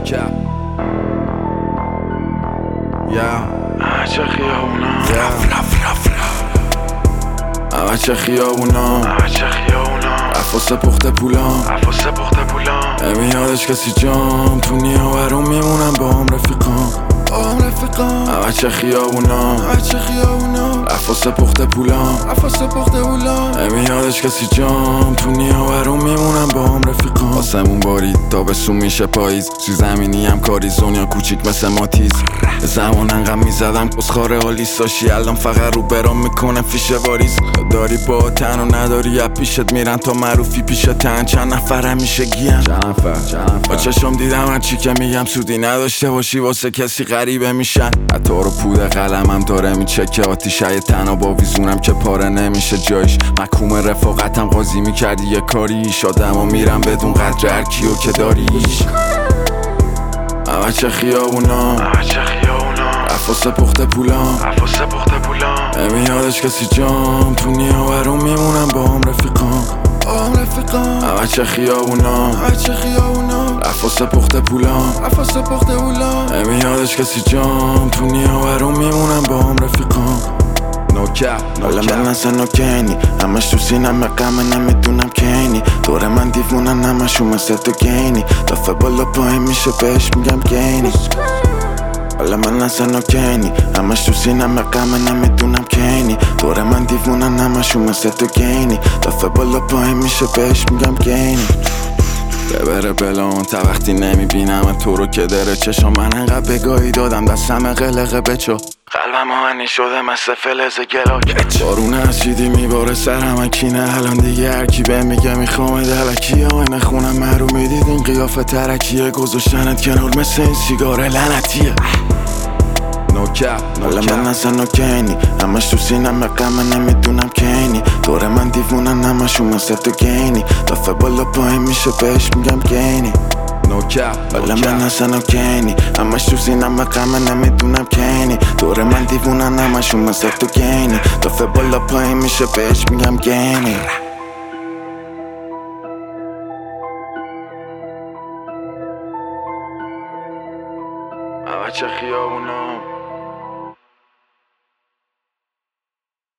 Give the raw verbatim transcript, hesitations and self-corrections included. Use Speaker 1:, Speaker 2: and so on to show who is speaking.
Speaker 1: نوکر یا
Speaker 2: چه خیابونا
Speaker 1: رف رف رف رف همه چه خیابونا
Speaker 2: همه چه خیابونا
Speaker 1: عفاس پخته پولام
Speaker 2: عفاس پخته پولام
Speaker 1: نمیادش کسی جام تو نیاورون میمونم با هم رفیقام با هم رفیقام همه چه خیابونا همه چه خیابونا عفاس پخته پولام عفاس پخته پولام نمیادش کسی جام تو نیاورون میمونم با هم رفیقام آسمون بارید تابستون میشه پاییز سی زمینی هم کاری زونیا کوچیک مثل ماتیز زمان انقدر میزدم کسخاره آلیس داشتی الان فقط رو برام میکنه فیشه واریز داری با تن و نداری از پیشت میرن تا معروفی پیش تن چند نفر میشه گیم چند نفر با چشم دیدم هرچی که میگم سودی نداشته باشی واسه کسی غریبه میشن حتی رو پود قلمم داره میچکه آتیشه تنها با ویزونم که پاره نمیشه جایش محکوم رفاقتم قاضی میکردی یه کاری شادم و میرم بدون قدر هر کیو که داریش همه چه خیابونا
Speaker 2: همه چه خیابونا
Speaker 1: عفاس پخته پولام
Speaker 2: عفاس پخته پولام
Speaker 1: نمیادش کسی جام تو نیاورون میمونم با هم رفیقام با هم رفیقام همه چه خیابونا همه چه خیابونا عفاس پخته پولام عفاس پخته پولام نمیادش کسی جام تو نیاورون میمونم با هم رفیقام نوکر حالا من اصلا نوکنی همش تو سینم غمه نمیدونم کینی دور من دیوونن همشون مثل تو گینی دفعه بالا پایین میشه بهش میگم گینی حالا من اصلا نوکنی همش تو سینم غمه نمیدونم کینی دور من دیوونن همشون مثل تو گینی دفعه بالا پایین میشه بهش میگم گینی ببره بلان تا وقتی نمیبینم تو رو که داره چشم من انقدر بگاهی دادم دستم قلقه بچو
Speaker 2: قلبم آهنی شده مثل فلز گلاک
Speaker 1: بارون اسیدی میباره سرم کینه الان دیگه هرکی به میگه میخوام دلکی آینه خونم مرو میدید این قیافه ترکیه گذاشتنت کنار مثل این سیگار لعنتیه نوکر حالا من اصلا نوکنی همش تو سینم غمه نمیدونم کینی دور من دیوونن همشون مثل تو گینی دفعه بالا پایین میشه بهش میگم گینی نوکر حالا من اصلا نوکنی همش تو سینم غمه نمیدونم کینی دور من دیوونن همشون مثل تو گینی دفعه بالا پایین میشه بهش میگم گینی همه چه خیابونا